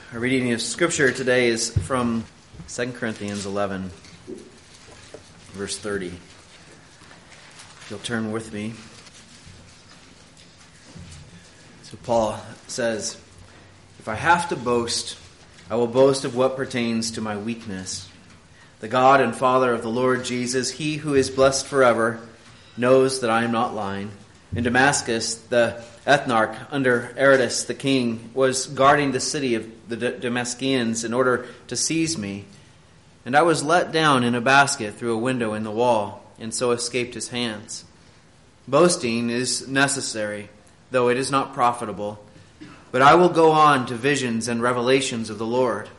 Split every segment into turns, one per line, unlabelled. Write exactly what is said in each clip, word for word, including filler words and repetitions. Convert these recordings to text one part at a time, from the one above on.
Our reading of Scripture today is from Second Corinthians eleven, verse thirty. If you'll turn with me. So Paul says, "If I have to boast, I will boast of what pertains to my weakness. The God and Father of the Lord Jesus, He who is blessed forever, knows that I am not lying. In Damascus, the ethnarch under Aretas the king was guarding the city of the Damascenes in order to seize me. And I was let down in a basket through a window in the wall, and so escaped his hands. Boasting is necessary, though it is not profitable. But I will go on to visions and revelations of the Lord.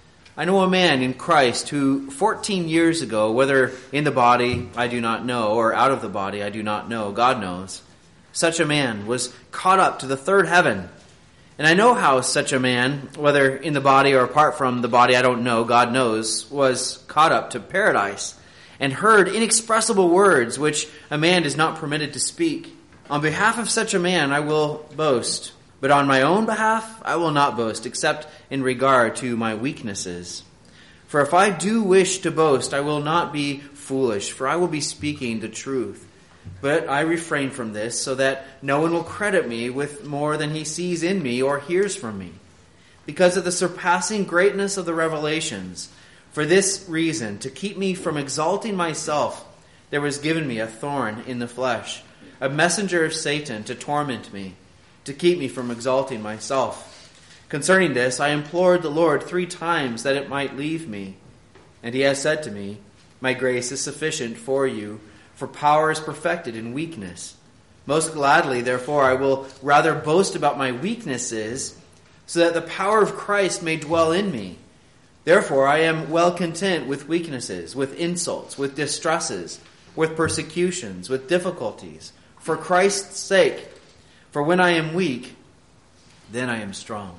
I know a man in Christ who fourteen years ago, whether in the body I do not know, or out of the body I do not know, God knows, such a man was caught up to the third heaven. And I know how such a man, whether in the body or apart from the body I don't know, God knows, was caught up to paradise and heard inexpressible words which a man is not permitted to speak. On behalf of such a man I will boast, but on my own behalf I will not boast, except in regard to my weaknesses. For if I do wish to boast, I will not be foolish, for I will be speaking the truth. But I refrain from this, so that no one will credit me with more than he sees in me or hears from me. Because of the surpassing greatness of the revelations, for this reason, to keep me from exalting myself, there was given me a thorn in the flesh, a messenger of Satan to torment me, to keep me from exalting myself. Concerning this, I implored the Lord three times that it might leave me. And he has said to me, My grace is sufficient for you, for power is perfected in weakness. Most gladly, therefore, I will rather boast about my weaknesses, so that the power of Christ may dwell in me. Therefore, I am well content with weaknesses, with insults, with distresses, with persecutions, with difficulties, for Christ's sake. For when I am weak, then I am strong."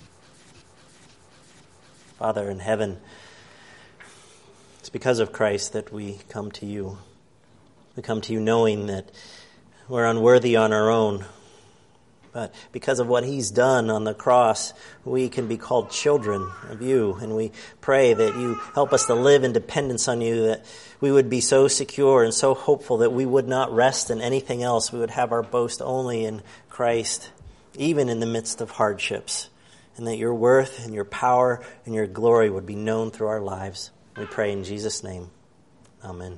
Father in heaven, it's because of Christ that we come to you. We come to you knowing that we're unworthy on our own. But because of what he's done on the cross, we can be called children of you. And we pray that you help us to live in dependence on you, that we would be so secure and so hopeful that we would not rest in anything else. We would have our boast only in Christ, even in the midst of hardships. And that your worth and your power and your glory would be known through our lives. We pray in Jesus' name. Amen.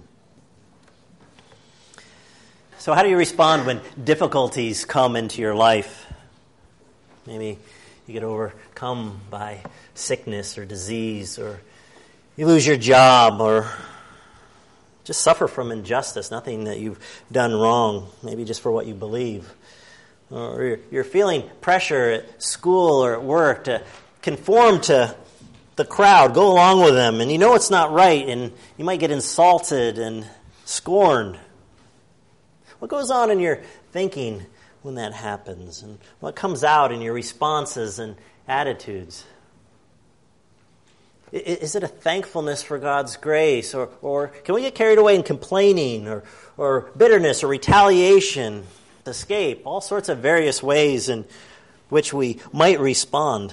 So how do you respond when difficulties come into your life? Maybe you get overcome by sickness or disease, or you lose your job, or just suffer from injustice, nothing that you've done wrong, maybe just for what you believe. Or you're feeling pressure at school or at work to conform to the crowd, go along with them, and you know it's not right, and you might get insulted and scorned. What goes on in your thinking when that happens? And what comes out in your responses and attitudes? Is it a thankfulness for God's grace? Or, or can we get carried away in complaining or, or bitterness or retaliation, escape? All sorts of various ways in which we might respond.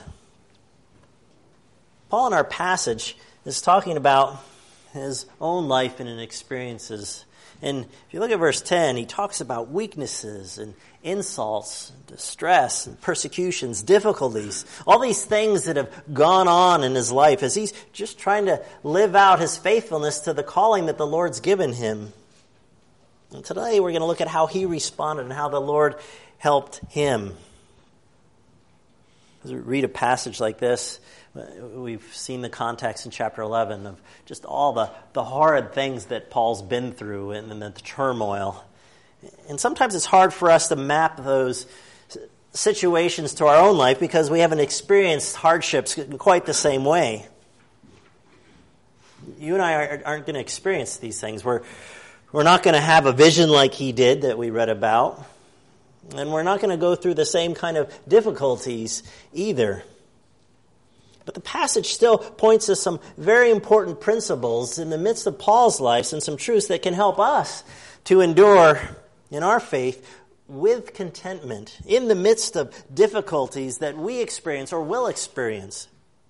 Paul in our passage is talking about his own life and experiences. And if you look at verse ten, he talks about weaknesses and insults, distress, and persecutions, difficulties, all these things that have gone on in his life as he's just trying to live out his faithfulness to the calling that the Lord's given him. And today we're going to look at how he responded and how the Lord helped him. As we read a passage like this, we've seen the context in chapter eleven of just all the, the horrid things that Paul's been through and, and the turmoil. And sometimes it's hard for us to map those situations to our own life because we haven't experienced hardships in quite the same way. You and I aren't going to experience these things. We're, we're not going to have a vision like he did that we read about. And we're not going to go through the same kind of difficulties either. But the passage still points to some very important principles in the midst of Paul's life and some truths that can help us to endure in our faith with contentment in the midst of difficulties that we experience or will experience.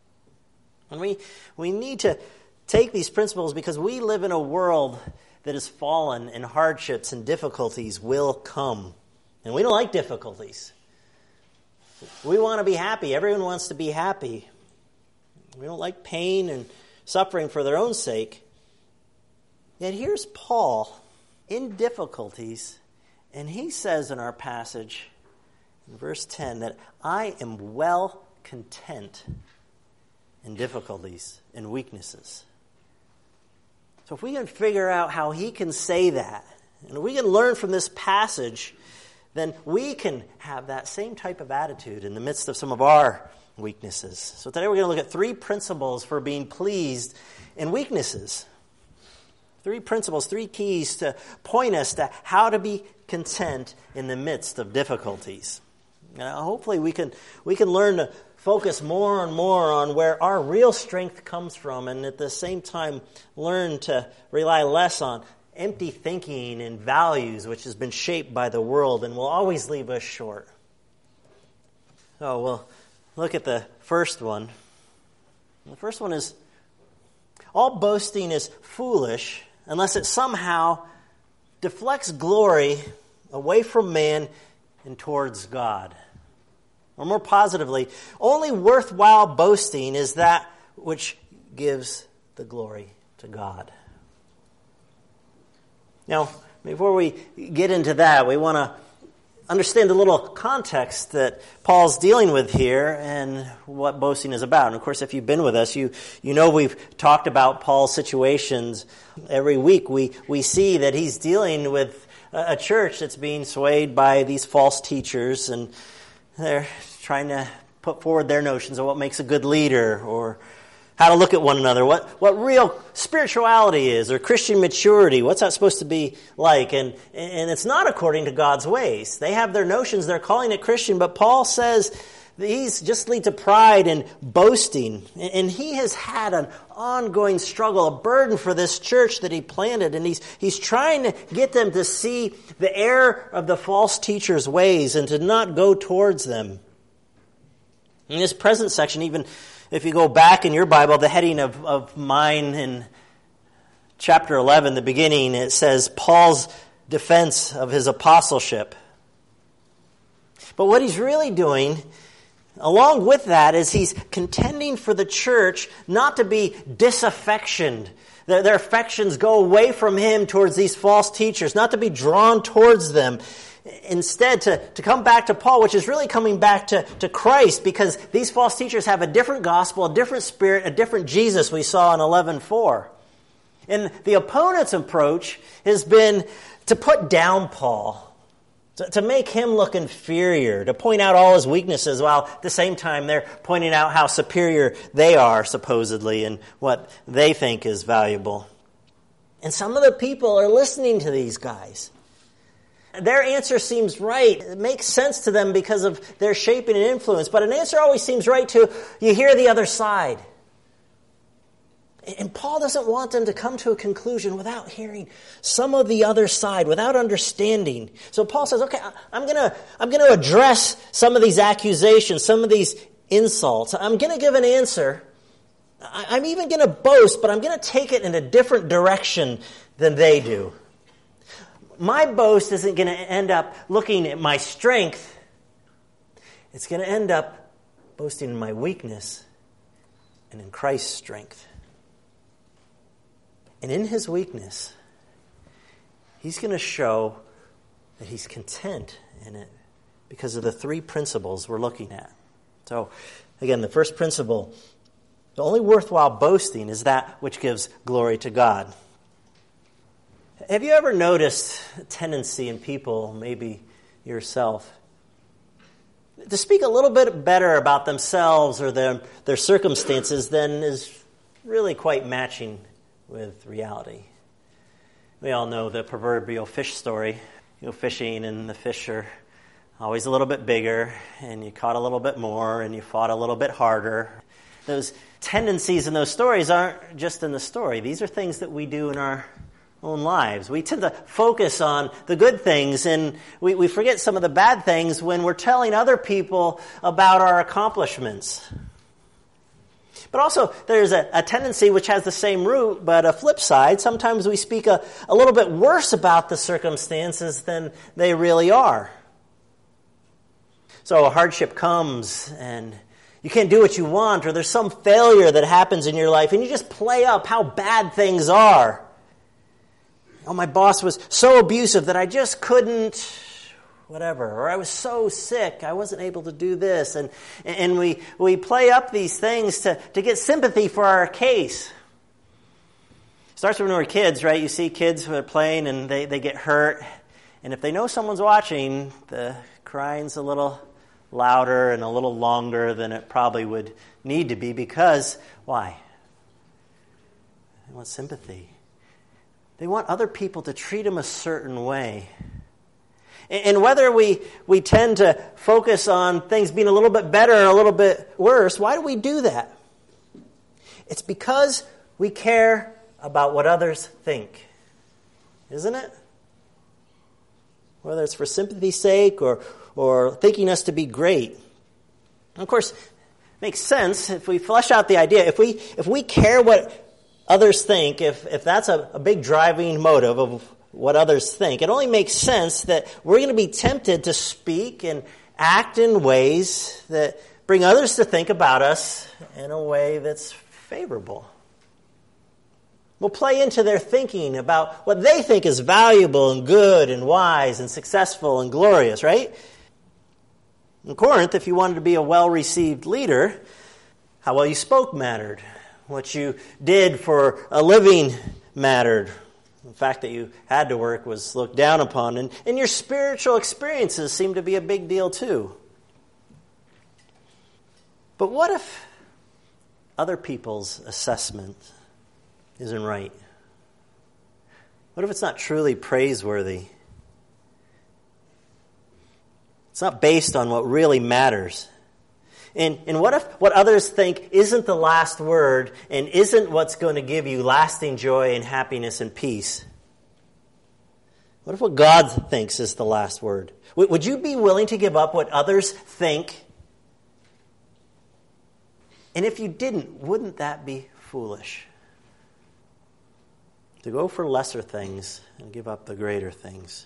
And we, we need to take these principles because we live in a world that is fallen, and hardships and difficulties will come. And we don't like difficulties. We want to be happy. Everyone wants to be happy. We don't like pain and suffering for their own sake. Yet here's Paul in difficulties, and he says in our passage, in verse ten, that I am well content in difficulties and weaknesses. So if we can figure out how he can say that, and we can learn from this passage, then we can have that same type of attitude in the midst of some of our weaknesses. So today we're going to look at three principles for being pleased in weaknesses. Three principles, three keys to point us to how to be content in the midst of difficulties. Now, hopefully we can we can learn to focus more and more on where our real strength comes from, and at the same time learn to rely less on empty thinking and values which has been shaped by the world and will always leave us short. So we'll look at the first one. The first one is, all boasting is foolish unless it somehow deflects glory away from man and towards God. Or more positively, only worthwhile boasting is that which gives the glory to God. Now, before we get into that, we want to understand the little context that Paul's dealing with here and what boasting is about. And of course, if you've been with us, you you know we've talked about Paul's situations every week. We we see that he's dealing with a church that's being swayed by these false teachers, and they're trying to put forward their notions of what makes a good leader, or how to look at one another, what, what real spirituality is, or Christian maturity, what's that supposed to be like? And, and it's not according to God's ways. They have their notions, they're calling it Christian, but Paul says these just lead to pride and boasting. And he has had an ongoing struggle, a burden for this church that he planted, and he's he's trying to get them to see the error of the false teachers' ways and to not go towards them. In this present section, even if you go back in your Bible, the heading of, of mine in chapter eleven, the beginning, it says Paul's defense of his apostleship. But what he's really doing, along with that, is he's contending for the church not to be disaffectioned. Their, their affections go away from him towards these false teachers, not to be drawn towards them. Instead, to, to come back to Paul, which is really coming back to, to Christ, because these false teachers have a different gospel, a different spirit, a different Jesus we saw in eleven four. And the opponent's approach has been to put down Paul, to, to make him look inferior, to point out all his weaknesses, while at the same time they're pointing out how superior they are, supposedly, and what they think is valuable. And some of the people are listening to these guys. Their answer seems right. It makes sense to them because of their shaping and influence. But an answer always seems right to you hear the other side. And Paul doesn't want them to come to a conclusion without hearing some of the other side, without understanding. So Paul says, okay, I'm going to I'm going to address some of these accusations, some of these insults. I'm going to give an answer. I'm even going to boast, but I'm going to take it in a different direction than they do. My boast isn't going to end up looking at my strength. It's going to end up boasting in my weakness and in Christ's strength. And in his weakness, he's going to show that he's content in it because of the three principles we're looking at. So, again, the first principle, the only worthwhile boasting is that which gives glory to God. Have you ever noticed a tendency in people, maybe yourself, to speak a little bit better about themselves or their, their circumstances than is really quite matching with reality? We all know the proverbial fish story. You go fishing and the fish are always a little bit bigger, and you caught a little bit more, and you fought a little bit harder. Those tendencies in those stories aren't just in the story. These are things that we do in our own lives. We tend to focus on the good things, and we, we forget some of the bad things when we're telling other people about our accomplishments. But also, there's a, a tendency which has the same root, but a flip side. Sometimes we speak a, a little bit worse about the circumstances than they really are. So a hardship comes, and you can't do what you want, or there's some failure that happens in your life, and you just play up how bad things are. Oh, my boss was so abusive that I just couldn't... whatever, or I was so sick, I wasn't able to do this. And and we we play up these things to, to get sympathy for our case. It starts when we're kids, right? You see kids who are playing and they, they get hurt. And if they know someone's watching, the crying's a little louder and a little longer than it probably would need to be because, why? They want sympathy. They want other people to treat them a certain way. And whether we, we tend to focus on things being a little bit better or a little bit worse, why do we do that? It's because we care about what others think, isn't it? Whether it's for sympathy's sake or, or thinking us to be great. And of course, it makes sense if we flesh out the idea. If we if we care what others think, if, if that's a, a big driving motive of what others think, it only makes sense that we're going to be tempted to speak and act in ways that bring others to think about us in a way that's favorable. We'll play into their thinking about what they think is valuable and good and wise and successful and glorious, right? In Corinth, if you wanted to be a well-received leader, how well you spoke mattered. What you did for a living mattered. The fact that you had to work was looked down upon. And, and your spiritual experiences seem to be a big deal too. But what if other people's assessment isn't right? What if it's not truly praiseworthy? It's not based on what really matters. And, and what if what others think isn't the last word and isn't what's going to give you lasting joy and happiness and peace? What if what God thinks is the last word? Would you be willing to give up what others think? And if you didn't, wouldn't that be foolish? To go for lesser things and give up the greater things.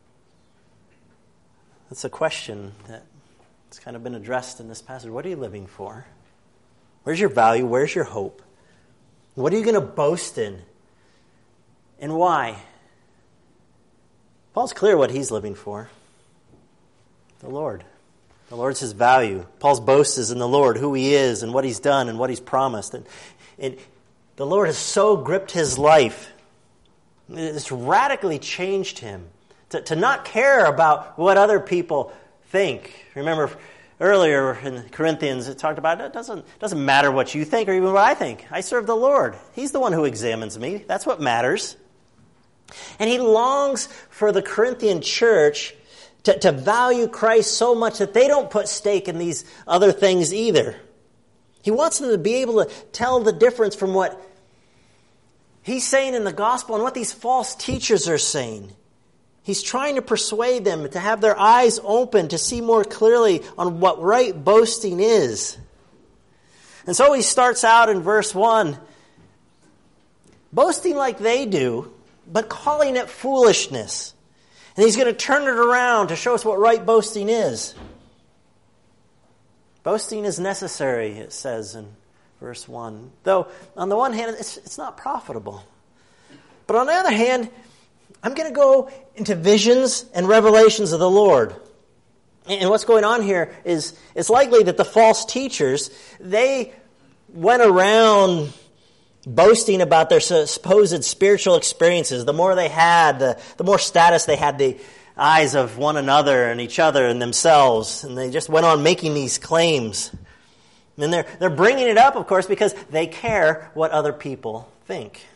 That's a question that it's kind of been addressed in this passage. What are you living for? Where's your value? Where's your hope? What are you going to boast in? And why? Paul's clear what he's living for. The Lord. The Lord's his value. Paul's boast is in the Lord, who he is and what he's done and what he's promised. And, and the Lord has so gripped his life. It's radically changed him. To, to not care about what other people think. Remember earlier in Corinthians it talked about it doesn't, doesn't matter what you think or even what I think. I serve the Lord. He's the one who examines me. That's what matters. And he longs for the Corinthian church to, to value Christ so much that they don't put stake in these other things either. He wants them to be able to tell the difference from what he's saying in the gospel and what these false teachers are saying. He's trying to persuade them to have their eyes open to see more clearly on what right boasting is. And so he starts out in verse one, boasting like they do, but calling it foolishness. And he's going to turn it around to show us what right boasting is. Boasting is necessary, it says in verse one. Though, on the one hand, it's, it's not profitable. But on the other hand, I'm going to go into visions and revelations of the Lord. And what's going on here is it's likely that the false teachers, they went around boasting about their supposed spiritual experiences. The more they had, the, the more status they had, the eyes of one another and each other and themselves. And they just went on making these claims. And they're, they're bringing it up, of course, because they care what other people think.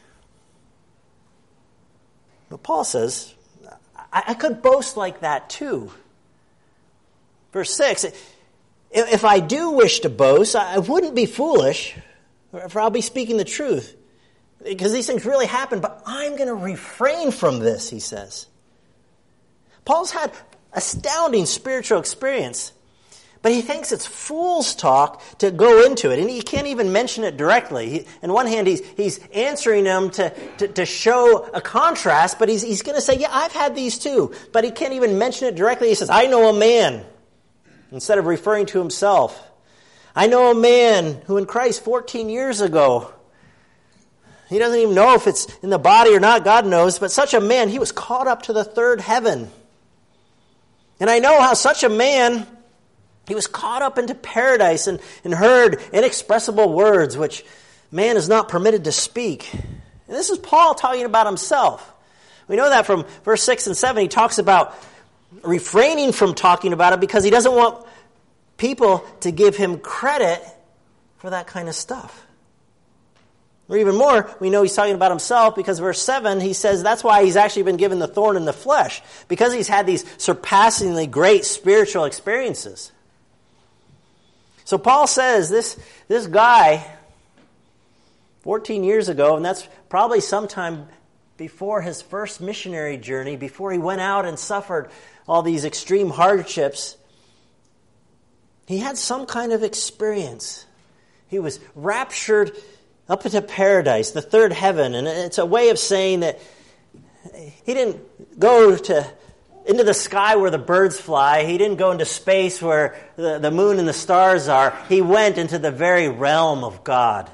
But Paul says, I, I could boast like that too. Verse six, if I do wish to boast, I wouldn't be foolish, for I'll be speaking the truth. Because these things really happen, but I'm going to refrain from this, he says. Paul's had astounding spiritual experience. But he thinks it's fool's talk to go into it, and he can't even mention it directly. He, on one hand, he's he's answering them to, to, to show a contrast, but he's, he's going to say, yeah, I've had these too. But he can't even mention it directly. He says, I know a man, instead of referring to himself. I know a man who in Christ fourteen years ago, he doesn't even know if it's in the body or not, God knows, but such a man, he was caught up to the third heaven. And I know how such a man, he was caught up into paradise and, and heard inexpressible words which man is not permitted to speak. And this is Paul talking about himself. We know that from verse six and seven. He talks about refraining from talking about it because he doesn't want people to give him credit for that kind of stuff. Or even more, we know he's talking about himself because verse seven, he says that's why he's actually been given the thorn in the flesh, because he's had these surpassingly great spiritual experiences. So Paul says this, this guy, fourteen years ago, and that's probably sometime before his first missionary journey, before he went out and suffered all these extreme hardships, he had some kind of experience. He was raptured up into paradise, the third heaven, and it's a way of saying that he didn't go to into the sky where the birds fly. He didn't go into space where the, the moon and the stars are. He went into the very realm of God.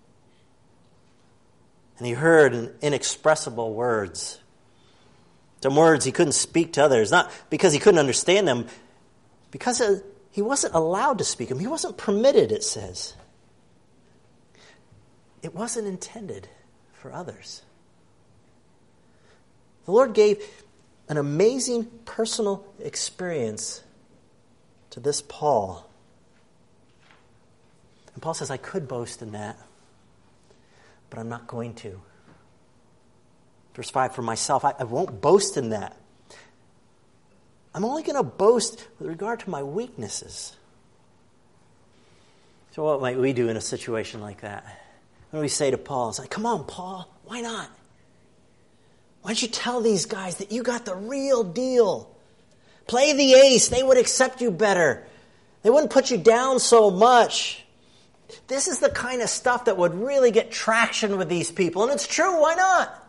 And he heard inexpressible words. Some words he couldn't speak to others, not because he couldn't understand them, because he wasn't allowed to speak them. He wasn't permitted, it says. It wasn't intended for others. The Lord gave an amazing personal experience to this Paul. And Paul says, I could boast in that, but I'm not going to. Verse five, for myself, I, I won't boast in that. I'm only going to boast with regard to my weaknesses. So what might we do in a situation like that? What do we say to Paul? It's like, come on, Paul, why not? Why don't you tell these guys that you got the real deal? Play the ace. They would accept you better. They wouldn't put you down so much. This is the kind of stuff that would really get traction with these people. And it's true. Why not?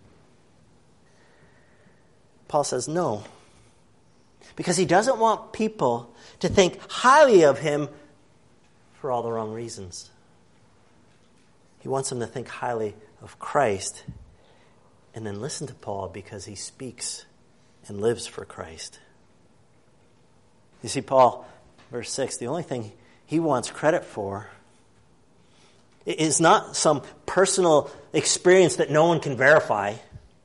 Paul says no. Because he doesn't want people to think highly of him for all the wrong reasons. He wants them to think highly of Christ and then listen to Paul because he speaks and lives for Christ. You see, Paul, verse six, the only thing he wants credit for is not some personal experience that no one can verify,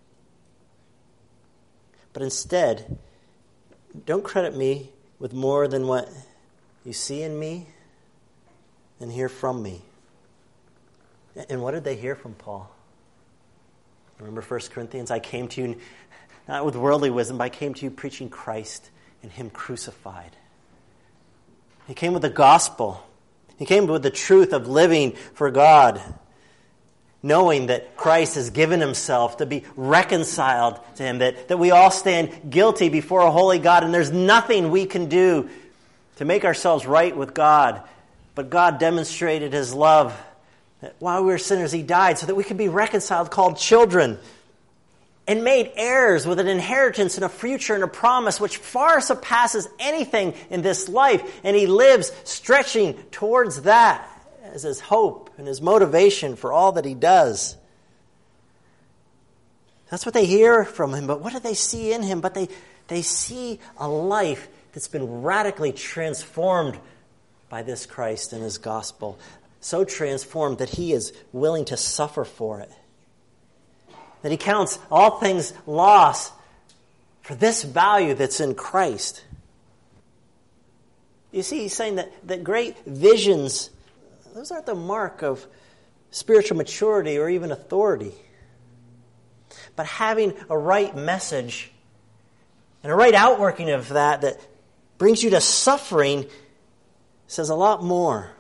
but instead, don't credit me with more than what you see in me and hear from me. And what did they hear from Paul? Remember First Corinthians? I came to you not with worldly wisdom, but I came to you preaching Christ and Him crucified. He came with the gospel. He came with the truth of living for God, knowing that Christ has given Himself to be reconciled to Him, that, that we all stand guilty before a holy God, and there's nothing we can do to make ourselves right with God. But God demonstrated His love. That while we were sinners, He died so that we could be reconciled, called children, and made heirs with an inheritance and a future and a promise which far surpasses anything in this life. And He lives stretching towards that as His hope and His motivation for all that He does. That's what they hear from Him. But what do they see in Him? But they, they see a life that's been radically transformed by this Christ and His gospel. So transformed that He is willing to suffer for it. That He counts all things loss for this value that's in Christ. You see, he's saying that, that great visions, those aren't the mark of spiritual maturity or even authority. But having a right message and a right outworking of that that brings you to suffering says a lot more.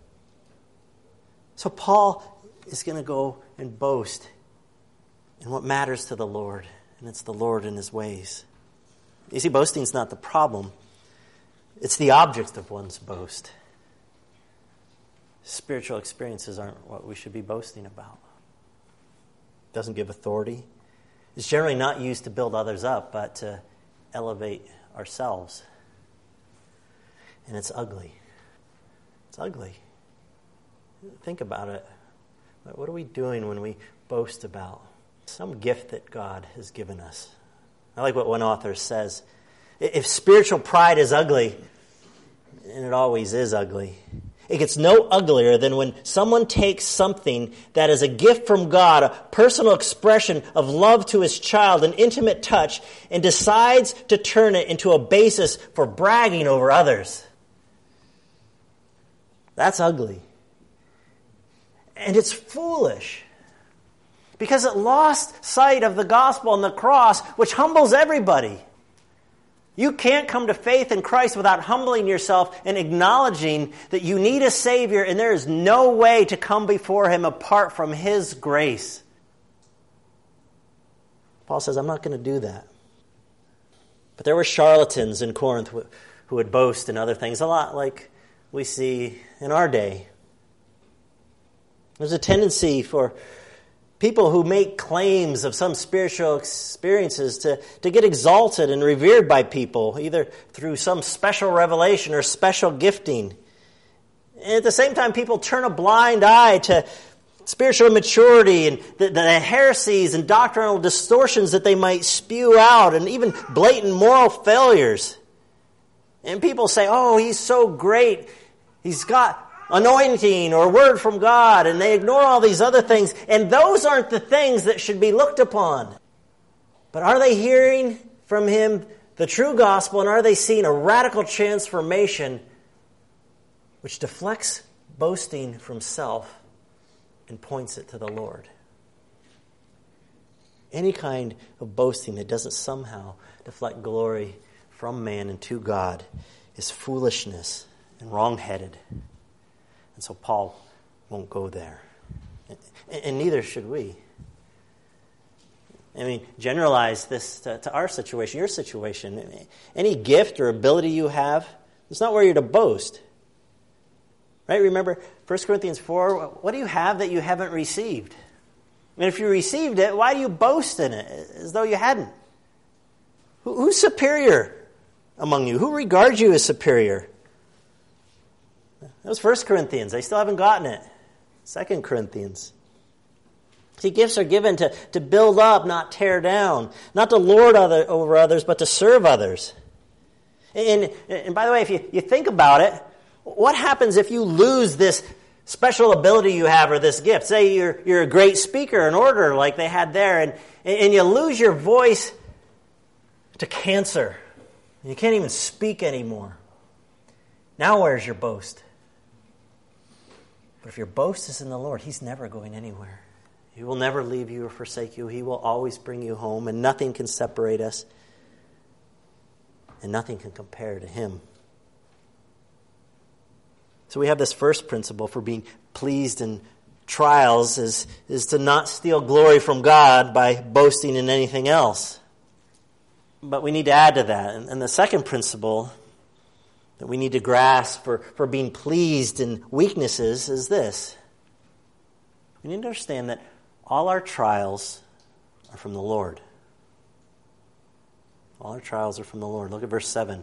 So Paul is going to go and boast in what matters to the Lord, and it's the Lord and His ways. You see, boasting's not the problem. It's the object of one's boast. Spiritual experiences aren't what we should be boasting about. It doesn't give authority. It's generally not used to build others up, but to elevate ourselves. And it's ugly. It's ugly. Think about it. What are we doing when we boast about some gift that God has given us? I like what one author says. If spiritual pride is ugly, and it always is ugly, it gets no uglier than when someone takes something that is a gift from God, a personal expression of love to his child, an intimate touch, and decides to turn it into a basis for bragging over others. That's ugly. And it's foolish. Because it lost sight of the gospel and the cross, which humbles everybody. You can't come to faith in Christ without humbling yourself and acknowledging that you need a Savior and there is no way to come before Him apart from His grace. Paul says, I'm not going to do that. But there were charlatans in Corinth who would boast in other things, a lot like we see in our day. There's a tendency for people who make claims of some spiritual experiences to, to get exalted and revered by people, either through some special revelation or special gifting. And at the same time, people turn a blind eye to spiritual immaturity and the, the heresies and doctrinal distortions that they might spew out, and even blatant moral failures. And people say, oh, he's so great. He's got anointing or word from God, and they ignore all these other things, and those aren't the things that should be looked upon. But are they hearing from Him the true gospel, and are they seeing a radical transformation which deflects boasting from self and points it to the Lord? Any kind of boasting that doesn't somehow deflect glory from man and to God is foolishness and wrong-headed. And so Paul won't go there. And neither should we. I mean, generalize this to, to our situation, your situation. Any gift or ability you have, it's not where you're to boast. Right? Remember First Corinthians four, what do you have that you haven't received? And if you received it, why do you boast in it as though you hadn't? Who, who's superior among you? Who regards you as superior? That was First Corinthians. They still haven't gotten it. Second Corinthians. See, gifts are given to, to build up, not tear down. Not to lord other, over others, but to serve others. And, and by the way, if you, you think about it, what happens if you lose this special ability you have or this gift? Say you're, you're a great speaker, an orator like they had there, and, and you lose your voice to cancer. You can't even speak anymore. Now where's your boast? But if your boast is in the Lord, He's never going anywhere. He will never leave you or forsake you. He will always bring you home, and nothing can separate us, and nothing can compare to Him. So we have this first principle for being pleased in trials is, is to not steal glory from God by boasting in anything else. But we need to add to that. And, and the second principle that we need to grasp for, for being pleased in weaknesses is this. We need to understand that all our trials are from the Lord. All our trials are from the Lord. Look at verse seven.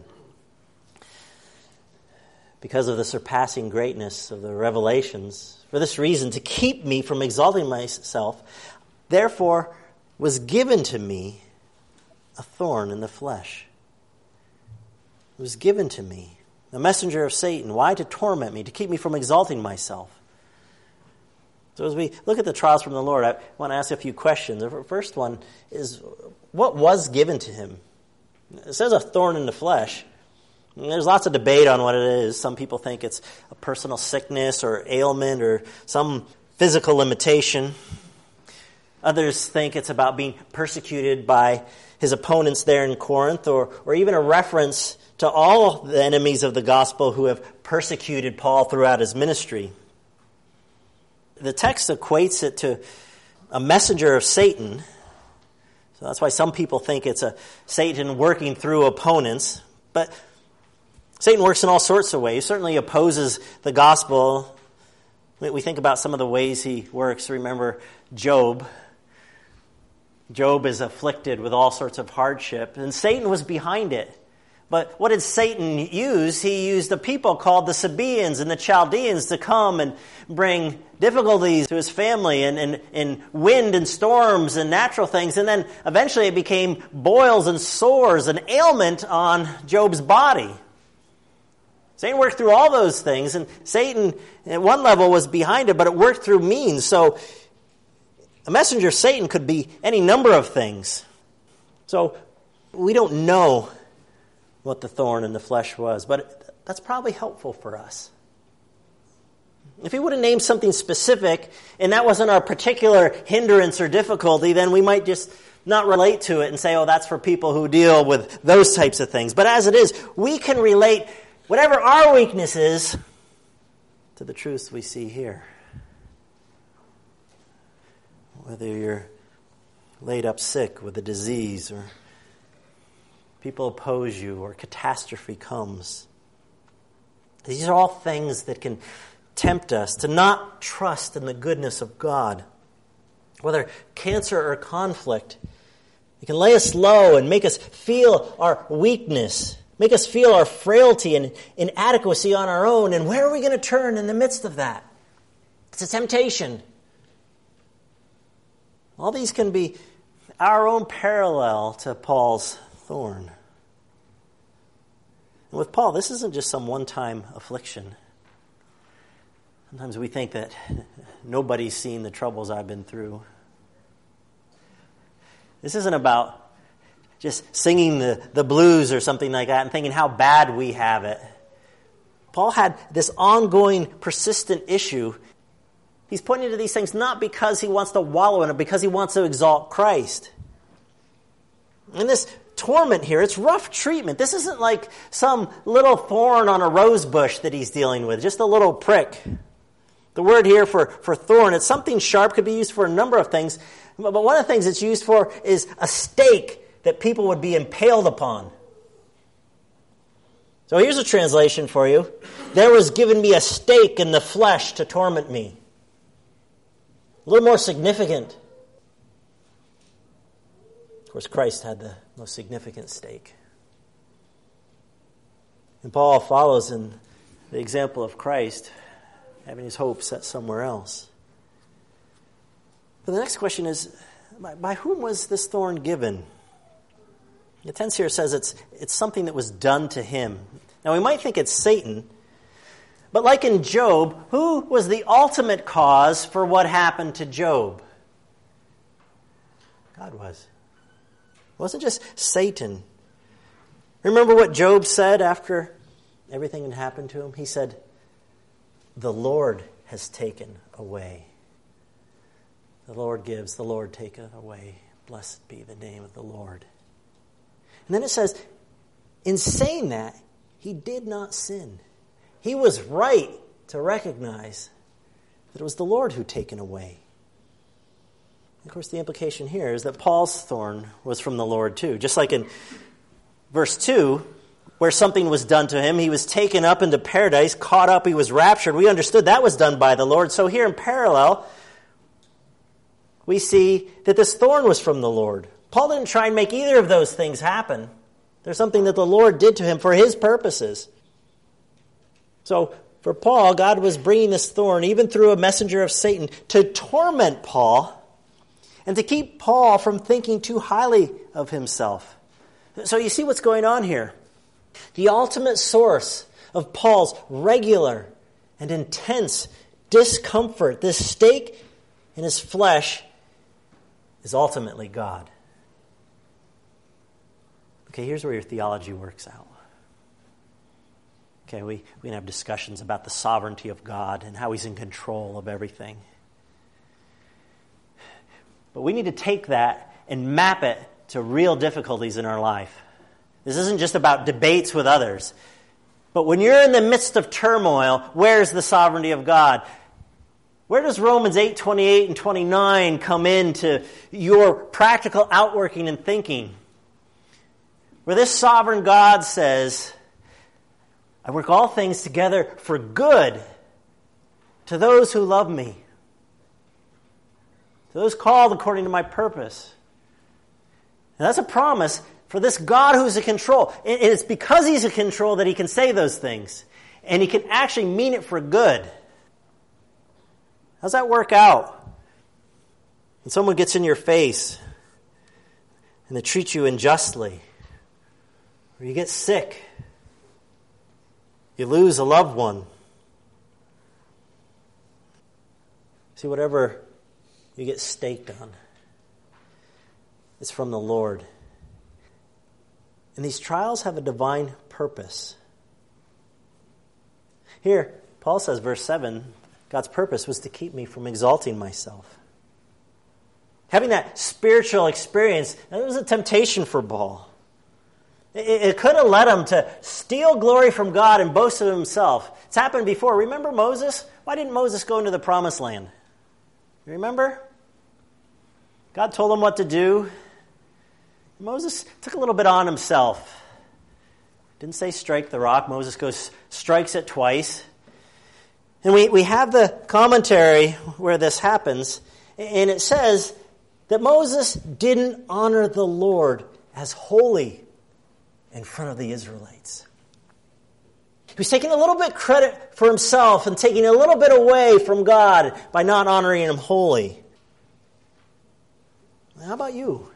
Because of the surpassing greatness of the revelations, for this reason, to keep me from exalting myself, therefore was given to me a thorn in the flesh. It was given to me. A messenger of Satan. Why? To torment me, to keep me from exalting myself. So as we look at the trials from the Lord, I want to ask a few questions. The first one is, what was given to him? It says a thorn in the flesh. And there's lots of debate on what it is. Some people think it's a personal sickness or ailment or some physical limitation. Others think it's about being persecuted by his opponents there in Corinth, or, or even a reference to all the enemies of the gospel who have persecuted Paul throughout his ministry. The text equates it to a messenger of Satan. So that's why some people think it's a Satan working through opponents. But Satan works in all sorts of ways. He certainly opposes the gospel. We think about some of the ways he works. Remember Job. Job is afflicted with all sorts of hardship, and Satan was behind it. But what did Satan use? He used the people called the Sabaeans and the Chaldeans to come and bring difficulties to his family and, and, and wind and storms and natural things. And then eventually it became boils and sores and ailment on Job's body. Satan worked through all those things, and Satan at one level was behind it, but it worked through means. So a messenger of Satan could be any number of things. So we don't know what the thorn in the flesh was, but that's probably helpful for us. If he would have named something specific, and that wasn't our particular hindrance or difficulty, then we might just not relate to it and say, oh, that's for people who deal with those types of things. But as it is, we can relate whatever our weakness is to the truths we see here. Whether you're laid up sick with a disease, or people oppose you, or catastrophe comes. These are all things that can tempt us to not trust in the goodness of God. Whether cancer or conflict, it can lay us low and make us feel our weakness, make us feel our frailty and inadequacy on our own. And where are we going to turn in the midst of that? It's a temptation. All these can be our own parallel to Paul's thorn. And with Paul, this isn't just some one-time affliction. Sometimes we think that nobody's seen the troubles I've been through. This isn't about just singing the, the blues or something like that and thinking how bad we have it. Paul had this ongoing, persistent issue. He's pointing to these things not because he wants to wallow in it, because he wants to exalt Christ. And this torment here, it's rough treatment. This isn't like some little thorn on a rose bush that he's dealing with, just a little prick. The word here for, for thorn, it's something sharp, could be used for a number of things. But one of the things it's used for is a stake that people would be impaled upon. So here's a translation for you. There was given me a stake in the flesh to torment me. A little more significant. Of course, Christ had the most significant stake. And Paul follows in the example of Christ, having his hope set somewhere else. But the next question is, by, by whom was this thorn given? The tense here says it's, it's something that was done to him. Now, we might think it's Satan, but like in Job, who was the ultimate cause for what happened to Job? God was. It wasn't just Satan. Remember what Job said after everything had happened to him? He said, the Lord has taken away. The Lord gives, the Lord taketh away. Blessed be the name of the Lord. And then it says, in saying that, he did not sin. He was right to recognize that it was the Lord who taken away. Of course, the implication here is that Paul's thorn was from the Lord too. Just like in verse two, where something was done to him, he was taken up into paradise, caught up, he was raptured. We understood that was done by the Lord. So here in parallel, we see that this thorn was from the Lord. Paul didn't try and make either of those things happen. There's something that the Lord did to him for his purposes. So for Paul, God was bringing this thorn, even through a messenger of Satan, to torment Paul and to keep Paul from thinking too highly of himself. So you see what's going on here. The ultimate source of Paul's regular and intense discomfort, this stake in his flesh, is ultimately God. Okay, here's where your theology works out. Okay, we, we can have discussions about the sovereignty of God and how he's in control of everything. But we need to take that and map it to real difficulties in our life. This isn't just about debates with others. But when you're in the midst of turmoil, where's the sovereignty of God? Where does Romans eight, twenty-eight and twenty-nine come into your practical outworking and thinking? Where this sovereign God says, I work all things together for good to those who love me, to those called according to my purpose. And that's a promise for this God who's in control. And it's because he's in control that he can say those things. And he can actually mean it for good. How's that work out? When someone gets in your face and they treat you unjustly, or you get sick, you lose a loved one. See, whatever you get staked on, it's from the Lord. And these trials have a divine purpose. Here, Paul says, verse seven, God's purpose was to keep me from exalting myself. Having that spiritual experience, that was a temptation for Paul. It, it could have led him to steal glory from God and boast of himself. It's happened before. Remember Moses? Why didn't Moses go into the promised land? You remember? God told him what to do. Moses took a little bit on himself. Didn't say strike the rock. Moses goes, strikes it twice. And we, we have the commentary where this happens, and it says that Moses didn't honor the Lord as holy in front of the Israelites. He was taking a little bit credit for himself and taking a little bit away from God by not honoring him holy. How about you?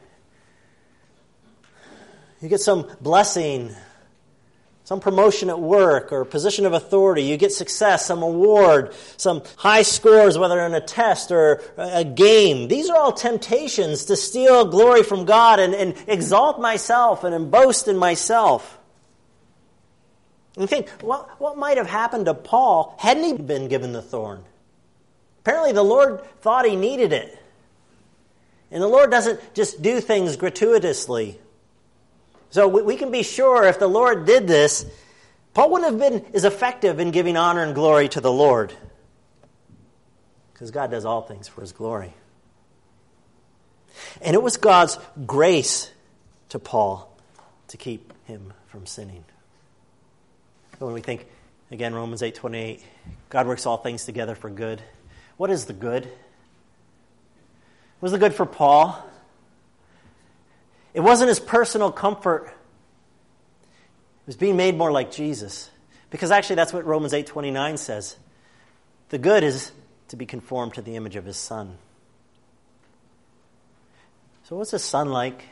You get some blessing, some promotion at work or position of authority. You get success, some award, some high scores, whether in a test or a game. These are all temptations to steal glory from God and, and exalt myself and, and boast in myself. And think, what, what might have happened to Paul hadn't he been given the thorn? Apparently the Lord thought he needed it. And the Lord doesn't just do things gratuitously. So we can be sure if the Lord did this, Paul wouldn't have been as effective in giving honor and glory to the Lord. Because God does all things for his glory. And it was God's grace to Paul to keep him from sinning. So when we think, again, Romans eight twenty-eight, God works all things together for good. What is the good? What was the good for Paul? It wasn't his personal comfort. It was being made more like Jesus. Because actually that's what Romans eight twenty-nine says. The good is to be conformed to the image of his Son. So what's his Son like?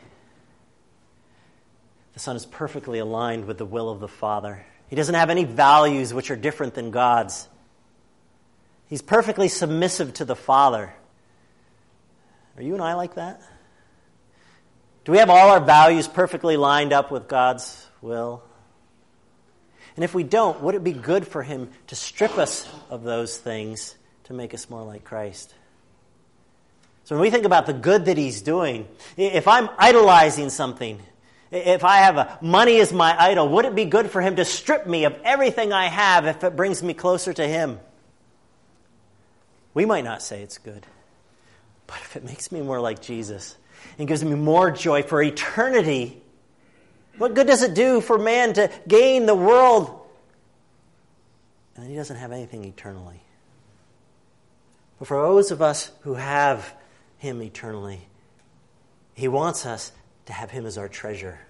The Son is perfectly aligned with the will of the Father. He doesn't have any values which are different than God's. He's perfectly submissive to the Father. Are you and I like that? Do we have all our values perfectly lined up with God's will? And if we don't, would it be good for him to strip us of those things to make us more like Christ? So when we think about the good that he's doing, if I'm idolizing something, if I have a money as my idol, would it be good for him to strip me of everything I have if it brings me closer to him? We might not say it's good. But if it makes me more like Jesus and gives me more joy for eternity, what good does it do for man to gain the world and then he doesn't have anything eternally? But for those of us who have him eternally, he wants us to have him as our treasure.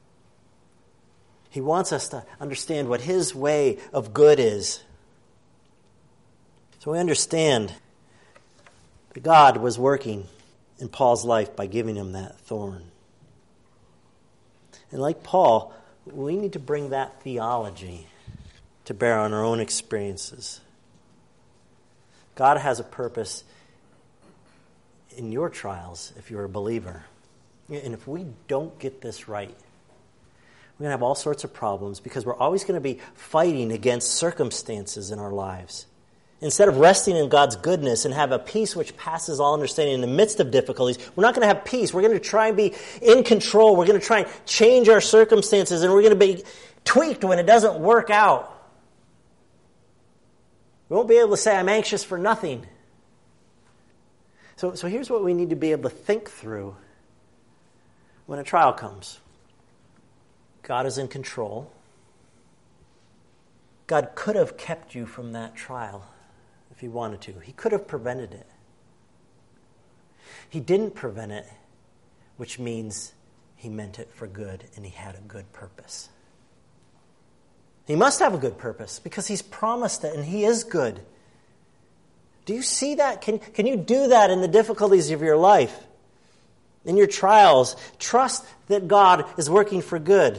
He wants us to understand what his way of good is. So we understand that God was working in Paul's life by giving him that thorn. And like Paul, we need to bring that theology to bear on our own experiences. God has a purpose in your trials if you're a believer. And if we don't get this right, we're going to have all sorts of problems because we're always going to be fighting against circumstances in our lives. Instead of resting in God's goodness and have a peace which passes all understanding in the midst of difficulties, we're not going to have peace. We're going to try and be in control. We're going to try and change our circumstances, and we're going to be tweaked when it doesn't work out. We won't be able to say, I'm anxious for nothing. So, so here's what we need to be able to think through when a trial comes. God is in control. God could have kept you from that trial if he wanted to. He could have prevented it. He didn't prevent it, which means he meant it for good and he had a good purpose. He must have a good purpose because he's promised it and he is good. Do you see that? Can, can you do that in the difficulties of your life? In your trials? Trust that God is working for good.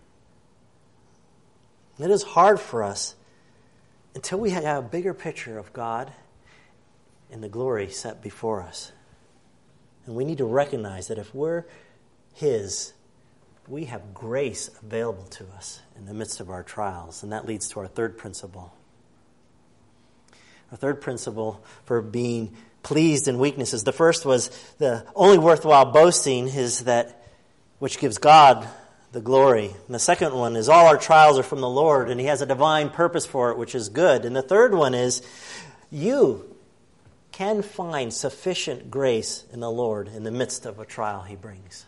It is hard for us until we have a bigger picture of God and the glory set before us. And we need to recognize that if we're his, we have grace available to us in the midst of our trials. And that leads to our third principle. Our third principle for being pleased in weaknesses. The first was the only worthwhile boasting is that which gives God the glory. And the second one is all our trials are from the Lord and he has a divine purpose for it, which is good. And the third one is you can find sufficient grace in the Lord in the midst of a trial he brings.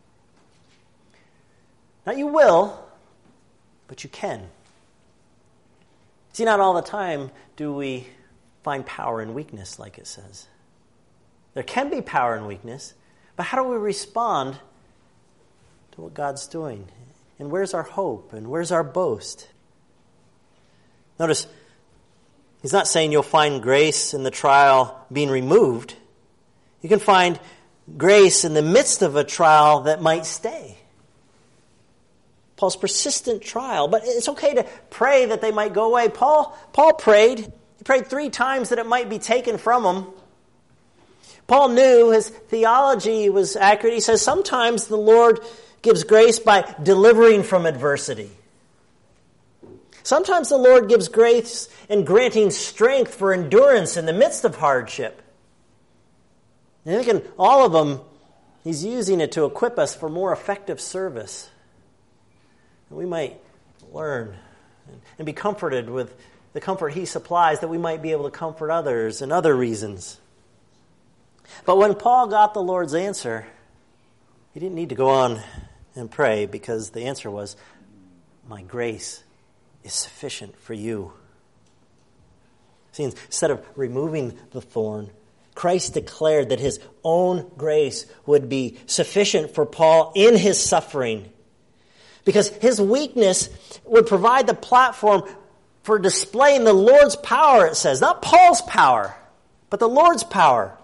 Not you will, but you can. See, not all the time do we find power in weakness, like it says. There can be power in weakness, but how do we respond to what God's doing? And where's our hope? And where's our boast? Notice, he's not saying you'll find grace in the trial being removed. You can find grace in the midst of a trial that might stay. Paul's persistent trial, but it's okay to pray that they might go away. Paul, Paul prayed. He prayed three times that it might be taken from him. Paul knew his theology was accurate. He says sometimes the Lord gives grace by delivering from adversity. Sometimes the Lord gives grace in granting strength for endurance in the midst of hardship. And I think in all of them, he's using it to equip us for more effective service. And we might learn and be comforted with the comfort he supplies, that we might be able to comfort others and other reasons. But when Paul got the Lord's answer, he didn't need to go on and pray because the answer was, my grace is sufficient for you. See, instead of removing the thorn, Christ declared that his own grace would be sufficient for Paul in his suffering. Because his weakness would provide the platform for displaying the Lord's power, it says. Not Paul's power, but the Lord's power.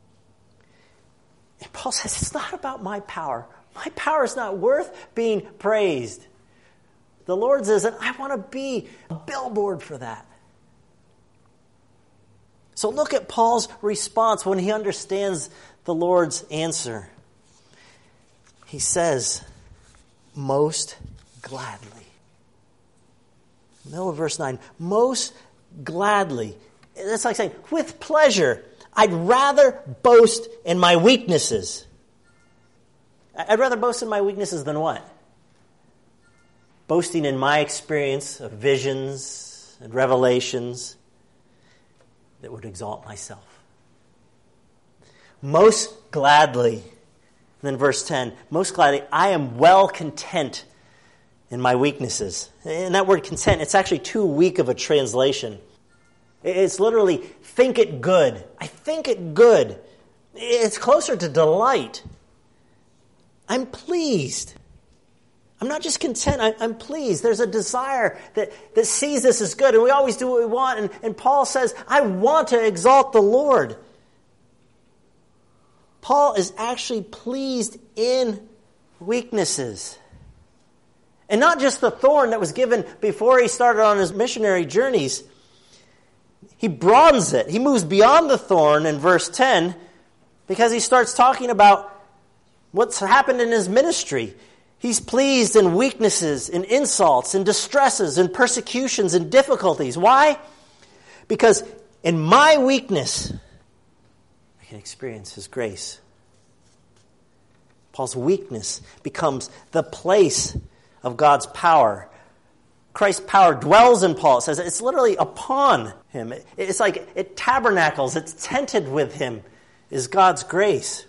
And Paul says, it's not about my power. My power is not worth being praised. The Lord's is, and I want to be a billboard for that. So look at Paul's response when he understands the Lord's answer. He says, most gladly. Middle of verse nine, most gladly. That's like saying, with pleasure. I'd rather boast in my weaknesses. I'd rather boast in my weaknesses than what? Boasting in my experience of visions and revelations that would exalt myself. Most gladly. And then verse ten, most gladly, I am well content in my weaknesses. And that word content, it's actually too weak of a translation. It's literally, think it good. I think it good. It's closer to delight. I'm pleased. I'm not just content, I, I'm pleased. There's a desire that, that sees this as good, and we always do what we want. And, and Paul says, I want to exalt the Lord. Paul is actually pleased in weaknesses. And not just the thorn that was given before he started on his missionary journeys. He broadens it. He moves beyond the thorn in verse ten because he starts talking about what's happened in his ministry. He's pleased in weaknesses, in insults, in distresses, in persecutions, in difficulties. Why? Because in my weakness, I can experience his grace. Paul's weakness becomes the place of God's power. Christ's power dwells in Paul. It says it's literally upon him. It's like it tabernacles, it's tented with him, is God's grace.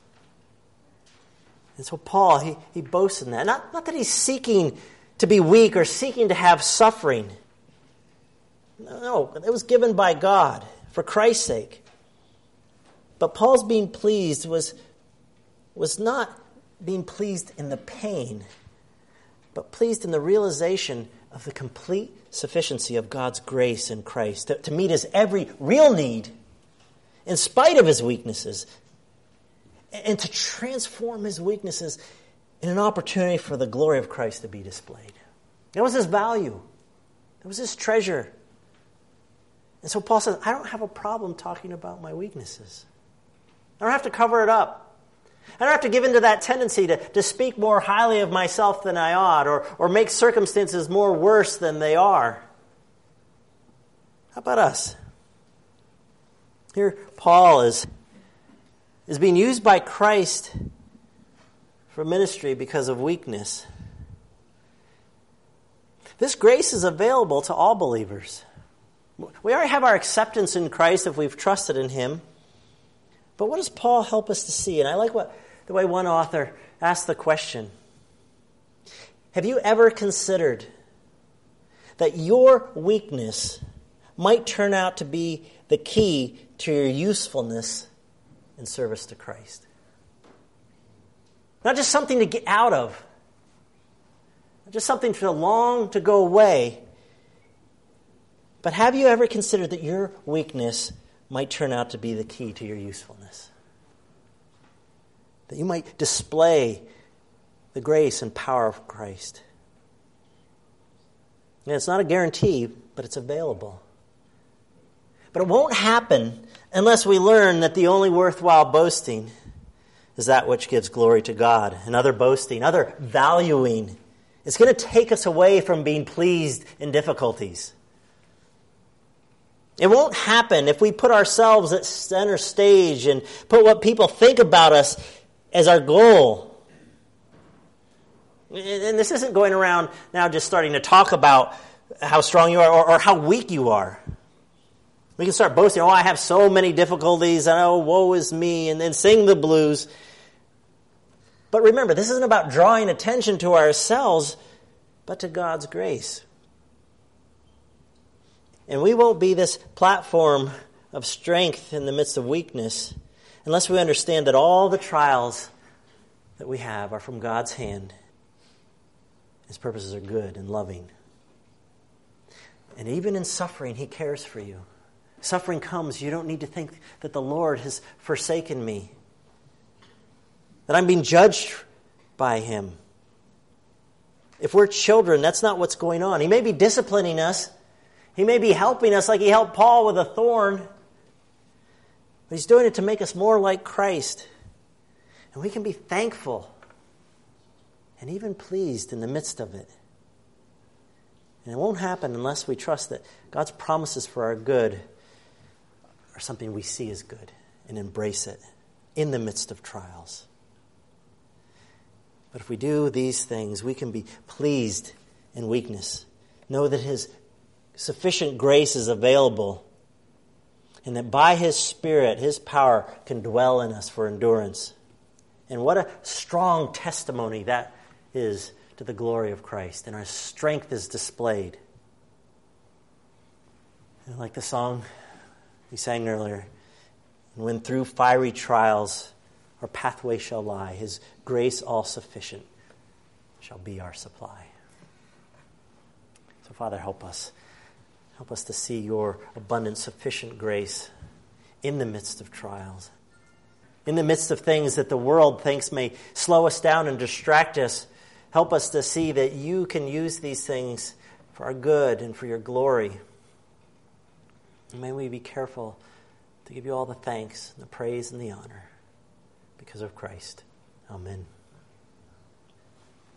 And so Paul, he, he boasts in that. Not, not that he's seeking to be weak or seeking to have suffering. No, it was given by God for Christ's sake. But Paul's being pleased was, was not being pleased in the pain, but pleased in the realization of the complete sufficiency of God's grace in Christ to, to meet his every real need in spite of his weaknesses, and to transform his weaknesses in an opportunity for the glory of Christ to be displayed. That was his value. That was his treasure. And so Paul says, I don't have a problem talking about my weaknesses. I don't have to cover it up. I don't have to give in to that tendency to, to speak more highly of myself than I ought, or, or make circumstances more worse than they are. How about us? Here, Paul is, is being used by Christ for ministry because of weakness. This grace is available to all believers. We already have our acceptance in Christ if we've trusted in him. But what does Paul help us to see? And I like what the way one author asked the question. Have you ever considered that your weakness might turn out to be the key to your usefulness in service to Christ? Not just something to get out of, not just something to long to go away, but have you ever considered that your weakness might turn out to be the key to your usefulness? That you might display the grace and power of Christ. And it's not a guarantee, but it's available. But it won't happen unless we learn that the only worthwhile boasting is that which gives glory to God. And other boasting, other valuing, is going to take us away from being pleased in difficulties. It won't happen if we put ourselves at center stage and put what people think about us as our goal. And this isn't going around now just starting to talk about how strong you are or, or how weak you are. We can start boasting, oh, I have so many difficulties, and oh, woe is me, and then sing the blues. But remember, this isn't about drawing attention to ourselves, but to God's grace. And we won't be this platform of strength in the midst of weakness unless we understand that all the trials that we have are from God's hand. His purposes are good and loving. And even in suffering, he cares for you. Suffering comes, you don't need to think that the Lord has forsaken me, that I'm being judged by him. If we're children, that's not what's going on. He may be disciplining us. He may be helping us like he helped Paul with a thorn. But he's doing it to make us more like Christ. And we can be thankful and even pleased in the midst of it. And it won't happen unless we trust that God's promises for our good are something we see as good and embrace it in the midst of trials. But if we do these things, we can be pleased in weakness. Know that his sufficient grace is available, and that by his Spirit, his power can dwell in us for endurance. And what a strong testimony that is to the glory of Christ, and our strength is displayed. And like the song we sang earlier, and when through fiery trials our pathway shall lie, his grace all sufficient shall be our supply. So Father, help us. Help us to see your abundant, sufficient grace in the midst of trials. In the midst of things that the world thinks may slow us down and distract us, help us to see that you can use these things for our good and for your glory. And may we be careful to give you all the thanks, and the praise, and the honor because of Christ. Amen.